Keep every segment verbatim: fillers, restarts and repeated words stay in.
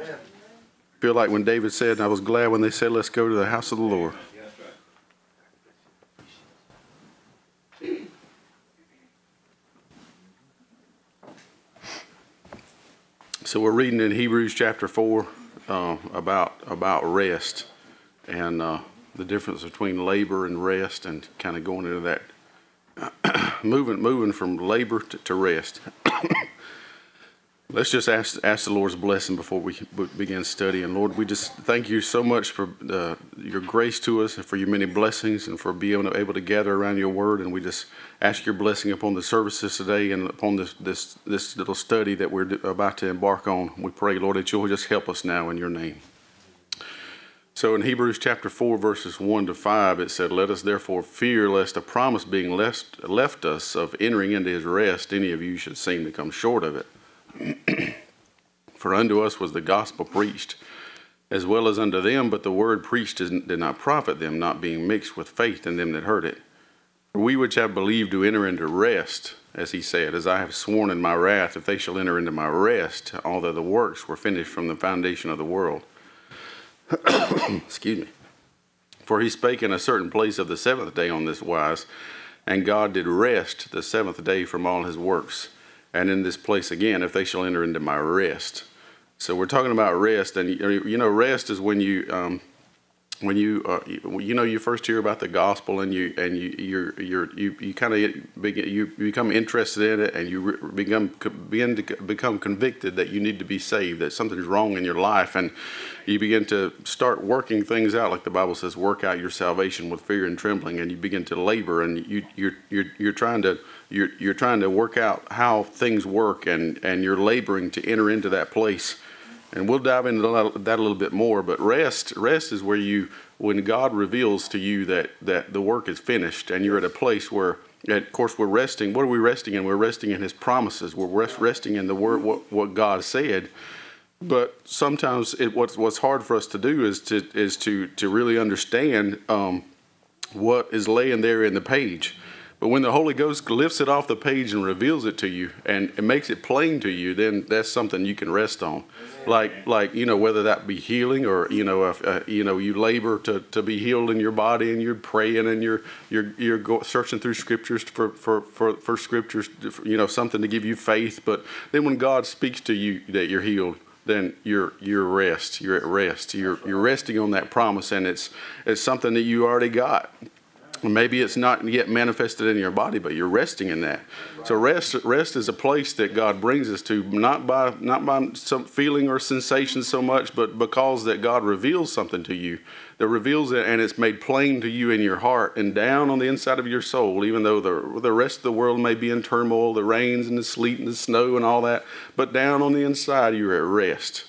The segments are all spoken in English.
Feel like when David said, I was glad when they said, let's go to the house of the Lord. So we're reading in Hebrews chapter four uh, about about rest and uh, the difference between labor and rest, and kind of going into that, moving moving from labor to, to rest. Let's just ask ask the Lord's blessing before we begin studying. Lord, we just thank you so much for uh, your grace to us and for your many blessings and for being able to gather around your word. And we just ask your blessing upon the services today and upon this this this little study that we're about to embark on. We pray, Lord, that you'll just help us now in your name. So in Hebrews chapter four, verses one to five, it said, let us therefore fear lest a promise being left, left us of entering into his rest, any of you should seem to come short of it. For unto us was the gospel preached, as well as unto them, but the word preached did not profit them, not being mixed with faith in them that heard it. For we which have believed do enter into rest, as he said, as I have sworn in my wrath, if they shall enter into my rest, although the works were finished from the foundation of the world. Excuse me. For he spake in a certain place of the seventh day on this wise, and God did rest the seventh day from all his works. And in this place again, if they shall enter into my rest. So we're talking about rest, and you know, rest is when you, um, when you, uh, you know, you first hear about the gospel, and you and you you're, you're, you you kind of begin, you become interested in it, and you become begin to become convicted that you need to be saved, that something's wrong in your life, and you begin to start working things out, like the Bible says, work out your salvation with fear and trembling, and you begin to labor, and you you're you're you're trying to. You're, you're trying to work out how things work, and, and you're laboring to enter into that place. And we'll dive into that a little bit more. But rest, rest is where you, when God reveals to you that, that the work is finished, and you're at a place where, and of course, we're resting. What are we resting in? We're resting in his promises. We're rest, resting in the word, what, what God said. But sometimes it, what's, what's hard for us to do is to, is to, to really understand um, what is laying there in the page. But when the Holy Ghost lifts it off the page and reveals it to you, and it makes it plain to you, then that's something you can rest on. Like, like you know, whether that be healing, or you know, if, uh, you know, you labor to, to be healed in your body, and you're praying, and you're you're you're go, searching through scriptures for, for for for scriptures, you know, something to give you faith. But then when God speaks to you that you're healed, then you're you're rest. You're at rest. You're you're resting on that promise, and it's it's something that you already got. Maybe it's not yet manifested in your body, but you're resting in that. So rest, rest is a place that God brings us to, not by not by some feeling or sensation so much, but because that God reveals something to you, that reveals it, and it's made plain to you in your heart and down on the inside of your soul. Even though the the rest of the world may be in turmoil, the rains and the sleet and the snow and all that, but down on the inside you're at rest.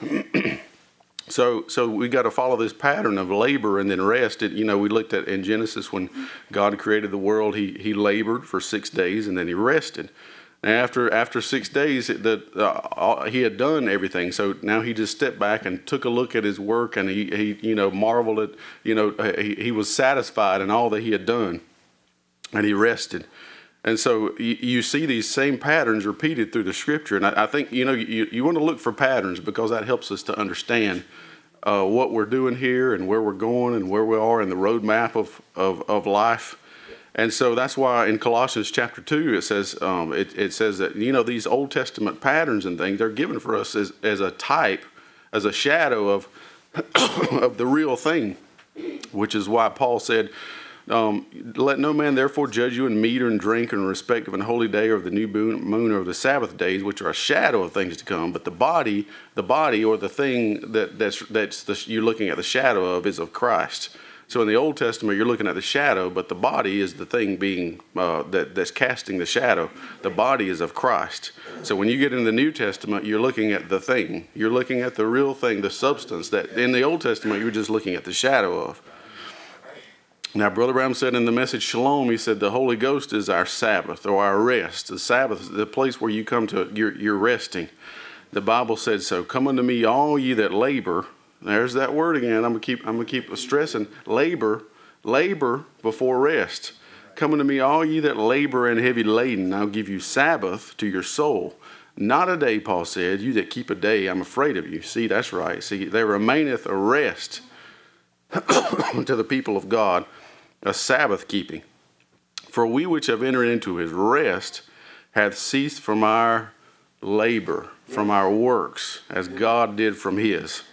So, so we got to follow this pattern of labor and then rest. It, you know, we looked at in Genesis when God created the world, he he labored for six days and then he rested. And after after six days, the uh, he had done everything. So now he just stepped back and took a look at his work, and he he you know marveled at you know he, he was satisfied in all that he had done, and he rested. And so you, you see these same patterns repeated through the scripture. And I, I think, you know, you, you want to look for patterns, because that helps us to understand uh, what we're doing here and where we're going and where we are in the roadmap of, of, of life. And so that's why in Colossians chapter two, it says, um, it, it says that, you know, these Old Testament patterns and things, they're given for us as, as a type, as a shadow of, of the real thing, which is why Paul said, Um, let no man therefore judge you in meat or in drink or in respect of an holy day or of the new moon or of the Sabbath days, which are a shadow of things to come. But the body, the body or the thing that that's that's the, you're looking at the shadow of is of Christ. So in the Old Testament, you're looking at the shadow, but the body is the thing being uh, that that's casting the shadow. The body is of Christ. So when you get in the New Testament, you're looking at the thing. You're looking at the real thing, the substance that in the Old Testament you were just looking at the shadow of. Now, Brother Branham said in the message Shalom, he said the Holy Ghost is our Sabbath, or our rest. The Sabbath is the place where you come to, you're, you're resting. The Bible said so. Come unto me, all ye that labor. There's that word again. I'm gonna keep, I'm gonna keep stressing. Labor, labor before rest. Come unto me, all ye that labor and heavy laden. I'll give you Sabbath to your soul. Not a day, Paul said. You that keep a day, I'm afraid of you. See, that's right. See, there remaineth a rest to the people of God, a Sabbath keeping. For we which have entered into his rest hath ceased from our labor, from our works, as God did from his.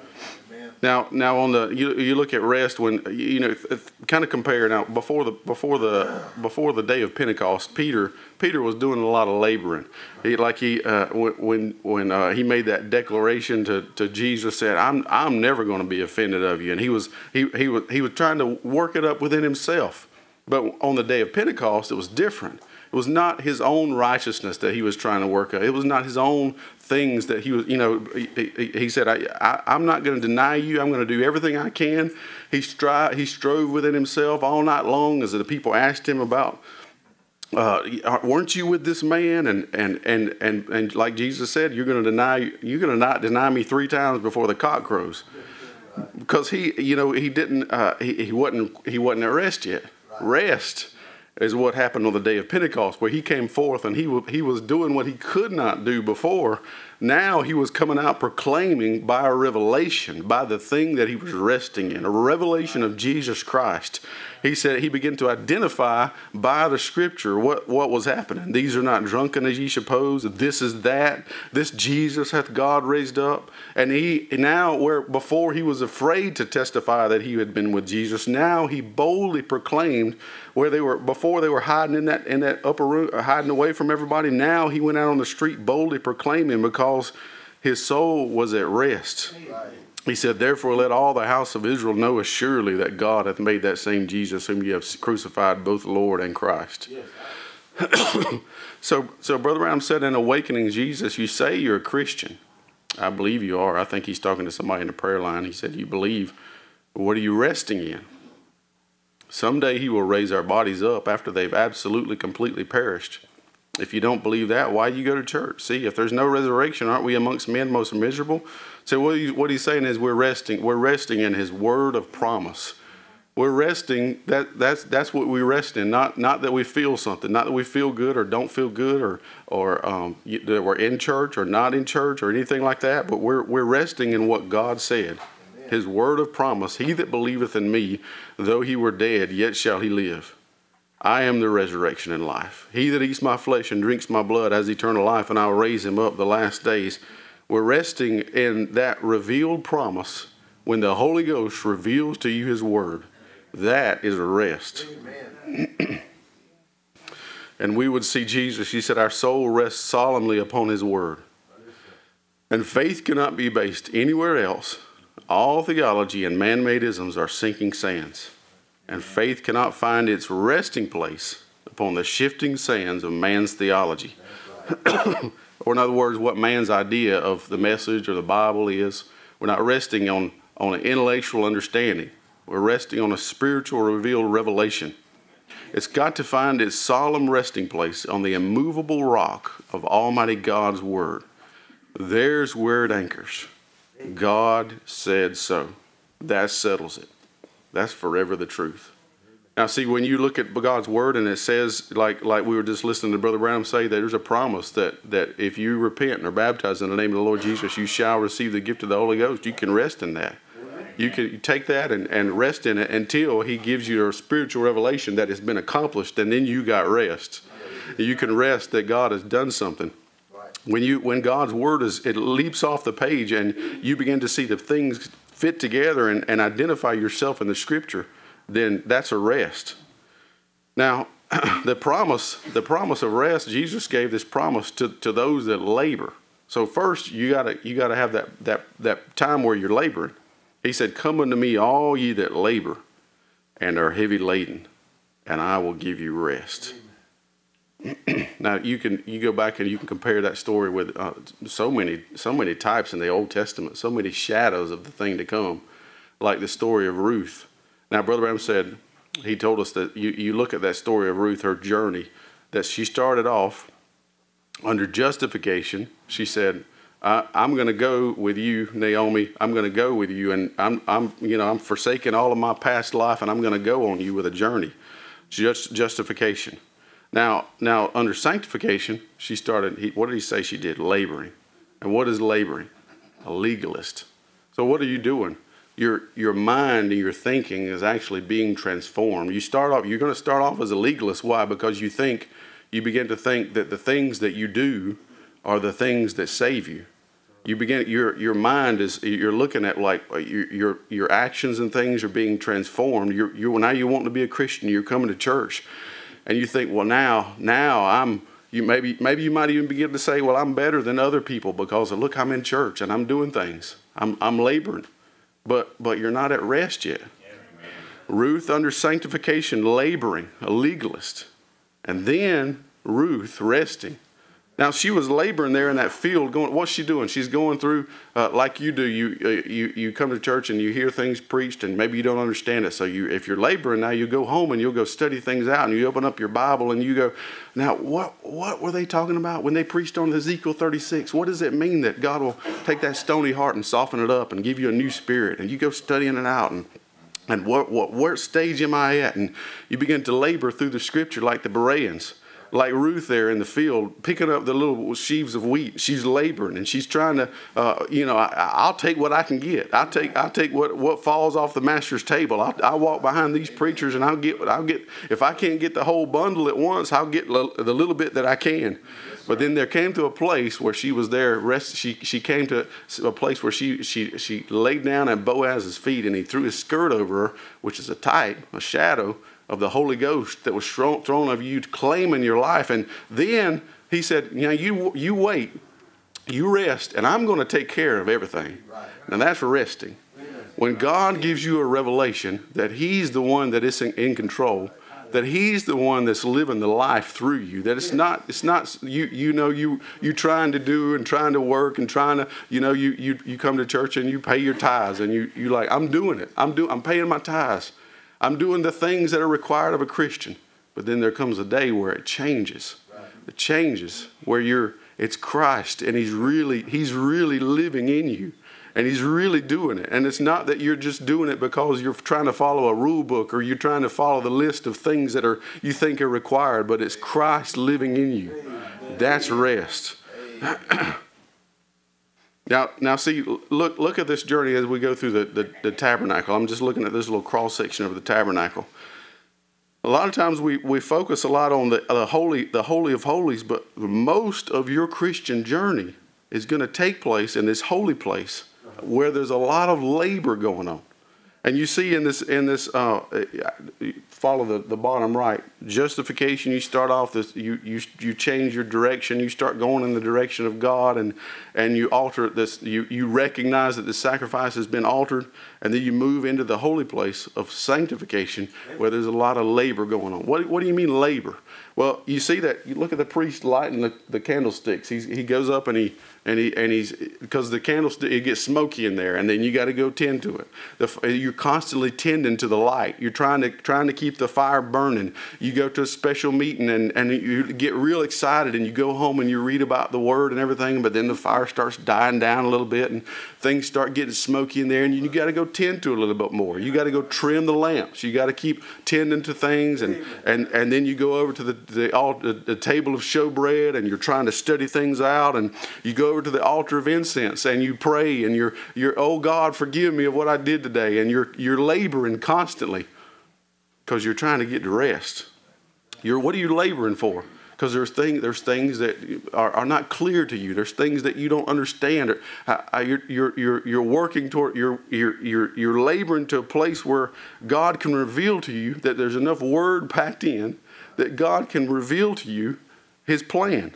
Now, now on the you, you look at rest when you know kind of compare now before the before the before the day of Pentecost, Peter Peter was doing a lot of laboring. He like he uh, when when uh, he made that declaration to, to Jesus, said, "I'm I'm never going to be offended of you," and he was he he was he was trying to work it up within himself. But on the day of Pentecost, it was different. It was not his own righteousness that he was trying to work out. It was not his own things that he was, you know, he, he, he said, I, I, I'm not going to deny you. I'm going to do everything I can. He, stri- he strove within himself all night long as the people asked him about, uh, weren't you with this man? And, and, and, and, and like Jesus said, you're going to deny, you're going to not deny me three times before the cock crows. Because he, you know, he didn't, uh, he, he wasn't, he wasn't at rest yet. Rest is what happened on the day of Pentecost, where he came forth and he, w- he was doing what he could not do before. Now he was coming out proclaiming by a revelation, by the thing that he was resting in, a revelation of Jesus Christ. He said he began to identify by the scripture what, what was happening. These are not drunken as ye suppose. This is that. This Jesus hath God raised up. And he now, where before he was afraid to testify that he had been with Jesus, now he boldly proclaimed where they were before they were hiding in that in that upper room, hiding away from everybody. Now he went out on the street boldly proclaiming because his soul was at rest. Right. He said, therefore let all the house of Israel know assuredly that God hath made that same Jesus whom you have crucified, both Lord and Christ. Yes. so, so Brother Branham said in Awakening Jesus, you say you're a Christian. I believe you are. I think he's talking to somebody in the prayer line. He said, you believe. What are you resting in? Someday he will raise our bodies up after they've absolutely, completely perished. If you don't believe that, why do you go to church? See, if there's no resurrection, aren't we amongst men most miserable? So what, he, what he's saying is we're resting. We're resting in his word of promise. We're resting. That that's that's what we rest in. Not not that we feel something. Not that we feel good or don't feel good or or um, that we're in church or not in church or anything like that. But we're we're resting in what God said. His word of promise. He that believeth in me, though he were dead, yet shall he live. I am the resurrection and life. He that eats my flesh and drinks my blood has eternal life, and I will raise him up the last days. We're resting in that revealed promise when the Holy Ghost reveals to you his word. That is a rest. And we would see Jesus, he said, our soul rests solemnly upon his word. And faith cannot be based anywhere else. All theology and man-made isms are sinking sands. And faith cannot find its resting place upon the shifting sands of man's theology. Or in other words, what man's idea of the message or the Bible is. We're not resting on, on an intellectual understanding. We're resting on a spiritual revealed revelation. It's got to find its solemn resting place on the immovable rock of Almighty God's Word. There's where it anchors. God said so. That settles it. That's forever the truth. Now, see, when you look at God's word and it says, like like we were just listening to Brother Branham say, that there's a promise that, that if you repent and are baptized in the name of the Lord Jesus, you shall receive the gift of the Holy Ghost. You can rest in that. You can take that and, and rest in it until he gives you a spiritual revelation that has been accomplished, and then you got rest. You can rest that God has done something. When you when God's word is, it leaps off the page and you begin to see the things fit together and, and identify yourself in the scripture, then that's a rest. Now, the promise, the promise of rest, Jesus gave this promise to, to those that labor. So first you gotta you gotta have that that that time where you're laboring. He said, come unto me, all ye that labor and are heavy laden, and I will give you rest. Now you can you go back and you can compare that story with uh, so many so many types in the Old Testament, so many shadows of the thing to come, like the story of Ruth. Now, Brother Branham said, he told us that you, you look at that story of Ruth, her journey, that she started off under justification. She said, I, I'm going to go with you, Naomi. I'm going to go with you, and I'm I'm you know I'm forsaking all of my past life, and I'm going to go on you with a journey. Just justification. Now, now under sanctification, she started, he, what did he say she did? Laboring. And what is laboring? A legalist. So what are you doing? Your, your mind and your thinking is actually being transformed. You start off, you're going to start off as a legalist. Why? Because you think, you begin to think that the things that you do are the things that save you. You begin, your, your mind is, you're looking at like your, your, your actions and things are being transformed. You're, you're, now you want to be a Christian, you're coming to church. And you think, well, now, now I'm, you maybe, maybe you might even begin to say, well, I'm better than other people because look, I'm in church and I'm doing things. I'm, I'm laboring, but, but you're not at rest yet. Ruth under sanctification, laboring, a legalist. And then Ruth resting. Now she was laboring there in that field. Going, what's she doing? She's going through uh, like you do. You uh, you you come to church and you hear things preached, and maybe you don't understand it. So you, if you're laboring now, you go home and you'll go study things out, and you open up your Bible and you go, now what what were they talking about when they preached on Ezekiel thirty-six? What does it mean that God will take that stony heart and soften it up and give you a new spirit? And you go studying it out and. And what, what, what stage am I at? And you begin to labor through the scripture like the Bereans, like Ruth there in the field, picking up the little sheaves of wheat. She's laboring and she's trying to, uh, you know, I, I'll take what I can get. I'll take, I'll take what, what falls off the master's table. I'll, I'll walk behind these preachers and I'll get what I'll get. If I can't get the whole bundle at once, I'll get l- the little bit that I can. But then there came to a place where she was there. Rest, she she came to a place where she she she laid down at Boaz's feet, and he threw his skirt over her, which is a type, a shadow of the Holy Ghost that was thrown, thrown over you, claiming your life. And then he said, "You know, you you wait, you rest, and I'm going to take care of everything." Now that's resting. When God gives you a revelation that He's the one that is in, in control. That He's the one that's living the life through you. That it's not, it's not you. You know, you you trying to do and trying to work and trying to, you know, you you you come to church and you pay your tithes and you you like, I'm doing it. I'm doing. I'm paying my tithes. I'm doing the things that are required of a Christian. But then there comes a day where it changes. It changes where you're. It's Christ and He's really He's really living in you. And He's really doing it. And it's not that you're just doing it because you're trying to follow a rule book or you're trying to follow the list of things that are you think are required, but it's Christ living in you. That's rest. now, now see, look look at this journey as we go through the, the, the tabernacle. I'm just looking at this little cross section of the tabernacle. A lot of times we, we focus a lot on the, the holy the holy of holies, but most of your Christian journey is going to take place in this holy place, where there's a lot of labor going on. And you see in this, in this, uh, follow the, the bottom right, justification, you start off this, you, you, you change your direction, you start going in the direction of God, and, and you alter this, you, you recognize that the sacrifice has been altered, and then you move into the holy place of sanctification, where there's a lot of labor going on. What, what do you mean labor? Well, you see that, you look at the priest lighting the, the candlesticks. He's, he goes up and he, and he, and he's, because the candlestick, it gets smoky in there, and then you got to go tend to it. The, you're constantly tending to the light. You're trying to, trying to keep the fire burning. You go to a special meeting and, and you get real excited, and you go home and you read about the word and everything, but then the fire starts dying down a little bit and things start getting smoky in there, and you, you got to go tend to it a little bit more. You got to go trim the lamps. You got to keep tending to things, and, and, and then you go over to the, the, altar, the table of showbread, and you're trying to study things out, and you go over to the altar of incense and you pray, and you're, you're oh God, forgive me of what I did today, and you're, you're laboring constantly because you're trying to get to rest. You're, what are you laboring for? Because there's things there's things that are, are not clear to you. There's things that you don't understand. Or, uh, you're, you're, you're, you're working toward, you're, you're, you're, you're laboring to a place where God can reveal to you that there's enough word packed in that God can reveal to you His plan.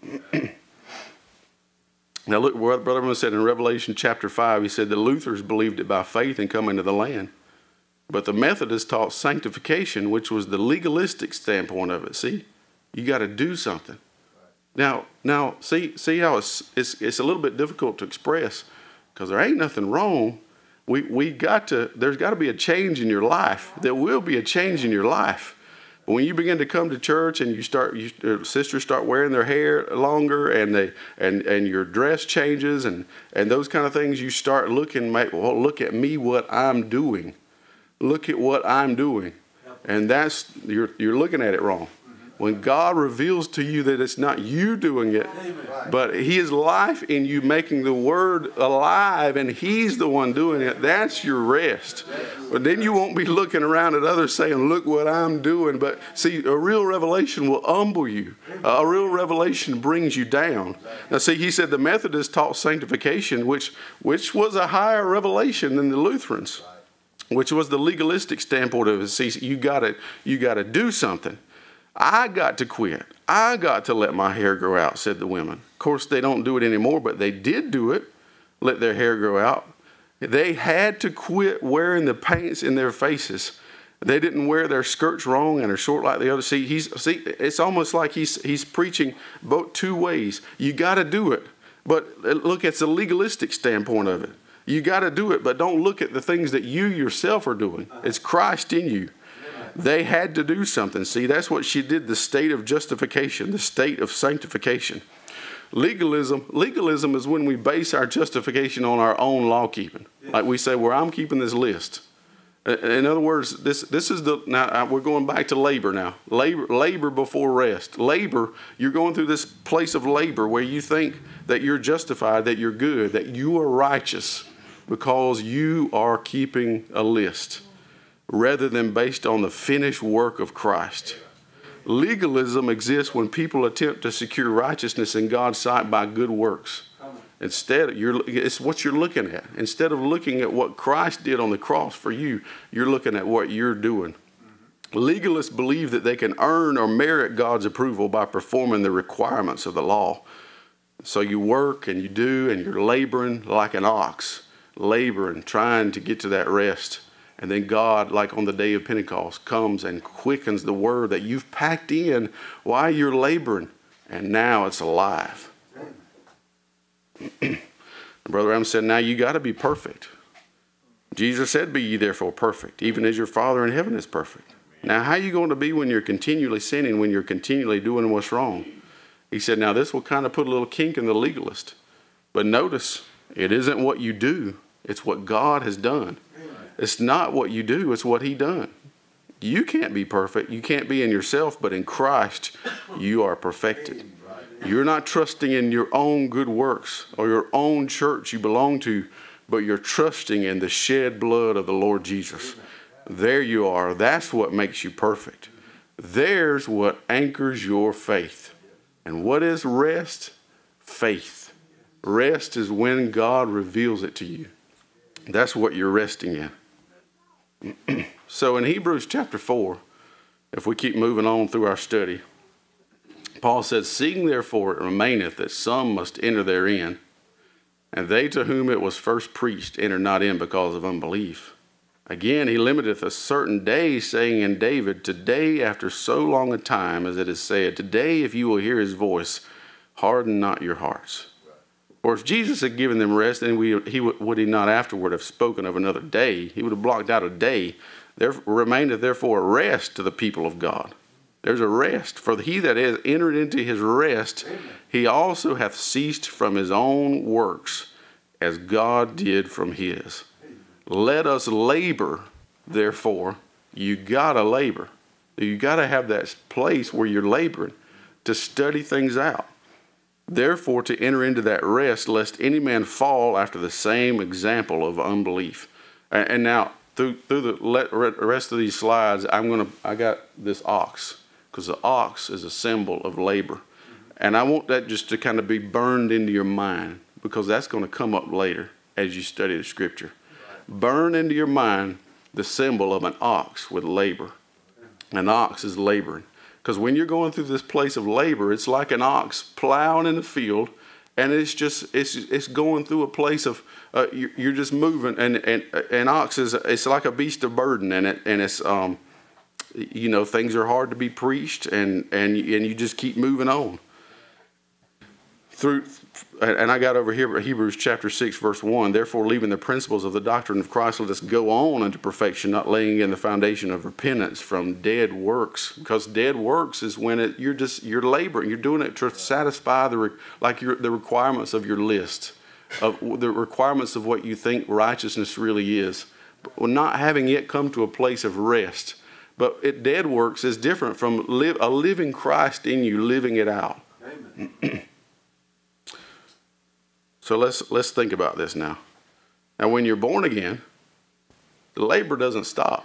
Now look what Brother Evans said in Revelation chapter five. He said the Luthers believed it by faith and come into the land. But the Methodists taught sanctification, which was the legalistic standpoint of it. See, you got to do something. Now, now see, see how it's, it's, it's a little bit difficult to express because there ain't nothing wrong. We, we got to, there's got to be a change in your life. There will be a change in your life. But when you begin to come to church and you start, you, uh, sisters start wearing their hair longer, and they, and, and your dress changes, and, and those kind of things, you start looking, well, look at me, what I'm doing. Look at what I'm doing. And that's, you're, you're looking at it wrong. When God reveals to you that it's not you doing it, but His life in you making the Word alive and He's the one doing it, that's your rest. But then you won't be looking around at others saying, look what I'm doing. But see, a real revelation will humble you. A real revelation brings you down. Now see, he said the Methodists taught sanctification, which, which was a higher revelation than the Lutherans, which was the legalistic standpoint of it. See, you gotta, you gotta do something. I got to quit. I got to let my hair grow out, said the women. Of course, they don't do it anymore, but they did do it, let their hair grow out. They had to quit wearing the paints in their faces. They didn't wear their skirts wrong and are short like the other. See, he's, see, it's almost like he's, he's preaching both two ways. You got to do it, but look, it's a legalistic standpoint of it. You got to do it, but don't look at the things that you yourself are doing. It's Christ in you. They had to do something. See, that's what she did, the state of justification, the state of sanctification. Legalism, legalism is when we base our justification on our own law keeping. Like we say, well, I'm keeping this list. In other words, this, this is the, now we're going back to labor now. Labor, labor before rest. Labor, you're going through this place of labor where you think that you're justified, that you're good, that you are righteous because you are keeping a list, rather than based on the finished work of Christ. Legalism exists when people attempt to secure righteousness in God's sight by good works. Instead, you're, it's what you're looking at. Instead of looking at what Christ did on the cross for you, you're looking at what you're doing. Legalists believe that they can earn or merit God's approval by performing the requirements of the law. So you work and you do and you're laboring like an ox, laboring, trying to get to that rest. And then God, like on the day of Pentecost, comes and quickens the word that you've packed in while you're laboring. And now it's alive. Brother Adam said, now you got to be perfect. Jesus said, be ye therefore perfect, even as your Father in heaven is perfect. Now, how are you going to be when you're continually sinning, when you're continually doing what's wrong? He said, now this will kind of put a little kink in the legalist. But notice, it isn't what you do. It's what God has done. It's not what you do, it's what He done. You can't be perfect. You can't be in yourself, but in Christ, you are perfected. You're not trusting in your own good works or your own church you belong to, but you're trusting in the shed blood of the Lord Jesus. There you are. That's what makes you perfect. There's what anchors your faith. And what is rest? Faith. Rest is when God reveals it to you. That's what you're resting in. So in Hebrews chapter four, if we keep moving on through our study, Paul says, seeing therefore it remaineth that some must enter therein, and they to whom it was first preached enter not in because of unbelief. Again, he limiteth a certain day, saying in David, today after so long a time, as it is said, today if you will hear his voice, harden not your hearts. For if Jesus had given them rest, then we, he would he not afterward have spoken of another day. He would have blocked out a day. There remaineth therefore a rest to the people of God. There's a rest. For he that has entered into his rest, he also hath ceased from his own works, as God did from his. Let us labor, therefore. You gotta labor. You gotta have that place where you're laboring to study things out. Therefore, to enter into that rest, lest any man fall after the same example of unbelief. And, and now, through through the rest of these slides, I'm gonna I got this ox, because the ox is a symbol of labor, and I want that just to kind of be burned into your mind, because that's going to come up later as you study the Scripture. Burn into your mind the symbol of an ox with labor. An ox is laboring. Because when you're going through this place of labor, it's like an ox plowing in the field, and it's just it's it's going through a place of uh, you're, you're just moving, and and an ox is it's like a beast of burden, and it and it's um you know things are hard to be preached, and and and you just keep moving on through. And I got over here Hebrews chapter six verse one. Therefore, leaving the principles of the doctrine of Christ, let us go on unto perfection, not laying in the foundation of repentance from dead works. Because dead works is when it, you're just you're laboring, you're doing it to satisfy the like your, the requirements of your list, of the requirements of what you think righteousness really is, but not having yet come to a place of rest. But it, dead works is different from live, a living Christ in you, living it out. Amen. So let's let's think about this now. Now, when you're born again, the labor doesn't stop.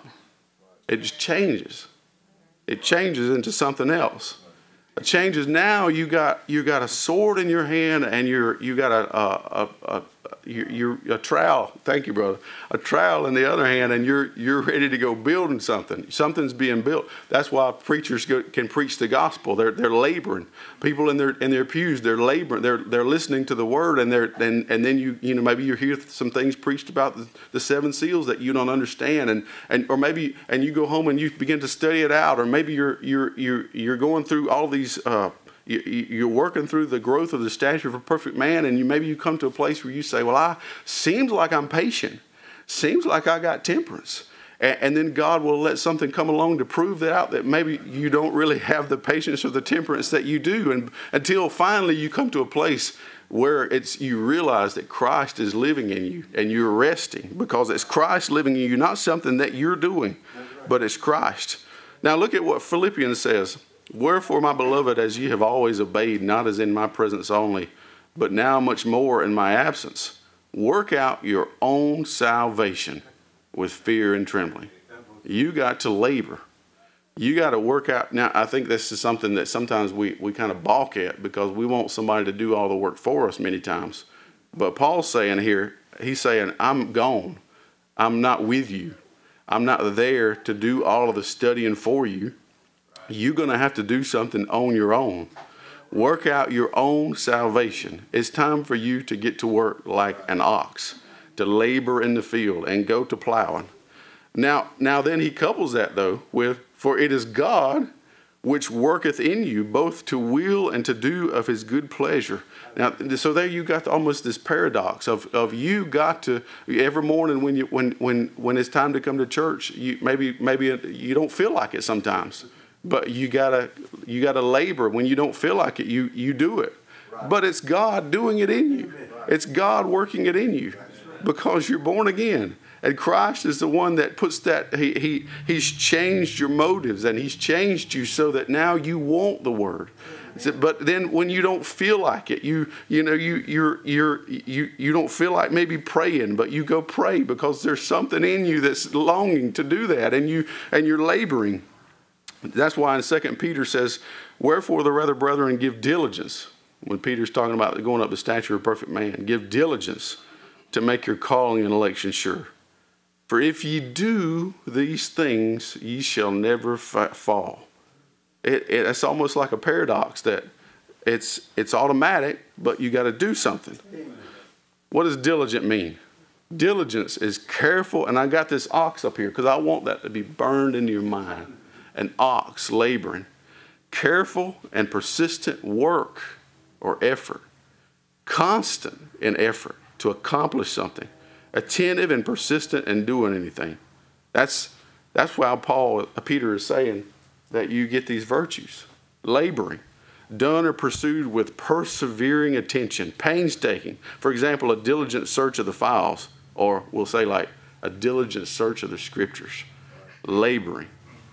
It just changes. It changes into something else. It changes now. You got you got a sword in your hand, and you're you got a a a, a, you, you're a trowel. Thank you, brother. A trowel in the other hand, and you're you're ready to go building something. Something's being built. That's why preachers go, can preach the gospel. They're they're laboring. People in their in their pews, they're laboring. They're they're listening to the word, and they're and and then you you know maybe you hear some things preached about the, the seven seals that you don't understand, and and or maybe and you go home and you begin to study it out, or maybe you're you're you're you're going through all these. Uh, You, you're working through the growth of the stature of a perfect man, and you maybe you come to a place where you say, well, I seems like I'm patient. Seems like I got temperance. And, and then God will let something come along to prove that out, that maybe you don't really have the patience or the temperance that you do. And until finally you come to a place where it's you realize that Christ is living in you and you're resting, because it's Christ living in you, not something that you're doing, but it's Christ. Now look at what Philippians says. Wherefore, my beloved, as ye have always obeyed, not as in my presence only, but now much more in my absence, work out your own salvation with fear and trembling. You got to labor. You got to work out. Now, I think this is something that sometimes we, we kind of balk at, because we want somebody to do all the work for us many times. But Paul's saying here, he's saying, I'm gone. I'm not with you. I'm not there to do all of the studying for you. You're going to have to do something on your own. Work out your own salvation. It's time for you to get to work like an ox, to labor in the field and go to plowing. Now, now then he couples that, though, with, for it is God which worketh in you both to will and to do of his good pleasure. Now, so there you got almost this paradox of, of you got to, every morning when you when when when it's time to come to church, you maybe maybe you don't feel like it sometimes. But you gotta you gotta labor. When you don't feel like it, you you do it. Right. But it's God doing it in you. Right. It's God working it in you, because you're born again. And Christ is the one that puts that. He he he's changed your motives, and he's changed you so that now you want the word. But then when you don't feel like it, you you know you you're you're you you don't feel like maybe praying, but you go pray because there's something in you that's longing to do that, and you and you're laboring. That's why in Second Peter says, wherefore the rather, brethren, give diligence. When Peter's talking about going up the stature of a perfect man, give diligence to make your calling and election sure. For if ye do these things, ye shall never fa- fall. It, it, it's almost like a paradox that it's it's automatic, but you got to do something. What does diligent mean? Diligence is careful, and I got this ox up here because I want that to be burned into your mind. An ox laboring, careful and persistent work or effort, constant in effort to accomplish something, attentive and persistent in doing anything. That's that's why Paul, Peter is saying that you get these virtues, laboring, done or pursued with persevering attention, painstaking. For example, a diligent search of the files, or we'll say like a diligent search of the scriptures, laboring.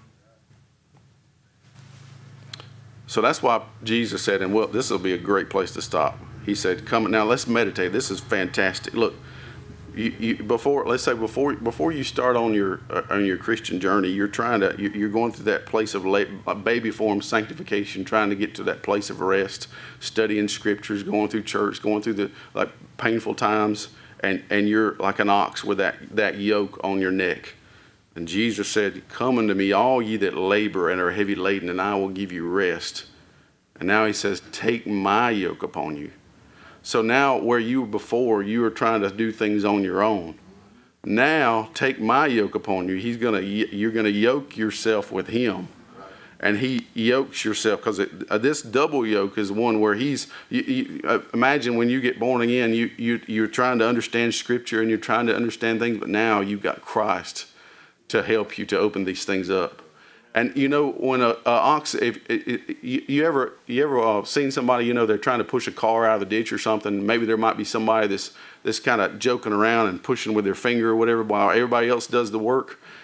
So that's why Jesus said, and well, this will be a great place to stop. He said, "Come now, let's meditate. This is fantastic. Look, you, you, before let's say before before you start on your uh, on your Christian journey, you're trying to you, you're going through that place of late, baby form sanctification, trying to get to that place of rest, studying scriptures, going through church, going through the like painful times, and and you're like an ox with that that yoke on your neck." And Jesus said, "Come unto me, all ye that labor and are heavy laden, and I will give you rest." And now he says, "Take my yoke upon you." So now where you were before, you were trying to do things on your own. Now take my yoke upon you. He's gonna, you're going to yoke yourself with him. And he yokes yourself, because uh, this double yoke is one where he's, you, you, uh, imagine when you get born again, you, you, you're trying to understand scripture and you're trying to understand things, but now you've got Christ to help you to open these things up. And you know, when a, a ox, if, if, if you, you ever you ever uh, seen somebody, you know, they're trying to push a car out of the ditch or something. Maybe there might be somebody that's that's kind of joking around and pushing with their finger or whatever while everybody else does the work.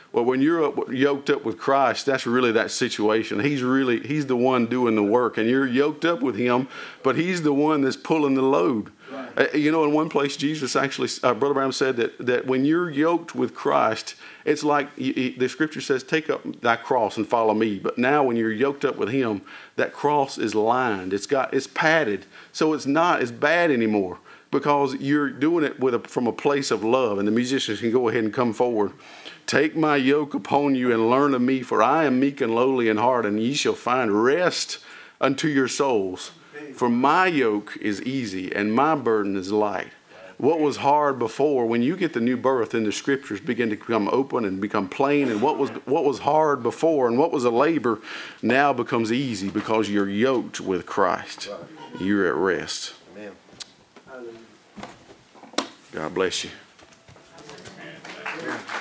Well, when you're up, yoked up with Christ, that's really that situation. He's really, he's the one doing the work, and you're yoked up with him, but he's the one that's pulling the load. Right. Uh, you know, in one place, Jesus actually, uh, Brother Branham said that, that when you're yoked with Christ, it's like he, he, the scripture says, take up thy cross and follow me. But now when you're yoked up with him, that cross is lined. It's got, it's padded. So it's not as bad anymore because you're doing it with a, from a place of love. And the musicians can go ahead and come forward. Take my yoke upon you and learn of me, for I am meek and lowly in heart, and ye shall find rest unto your souls. For my yoke is easy and my burden is light. What was hard before, when you get the new birth and the scriptures begin to become open and become plain, and what was what was hard before and what was a labor now becomes easy because you're yoked with Christ. You're at rest. Amen. God bless you.